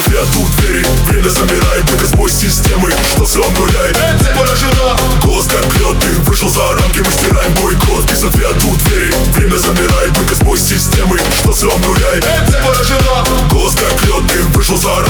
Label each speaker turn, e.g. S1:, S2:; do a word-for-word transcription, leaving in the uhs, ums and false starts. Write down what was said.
S1: ответ у двери. Время замирает, только сбой системы, что все обнуляет. Цель поражена, голос как лед, ты вышел за рамки, мы стираем бойкот. Без ответ у двери. Время замирает, только сбой системы, что все обнуляет. Цель поражена, голос как лед, ты вышел за рамки.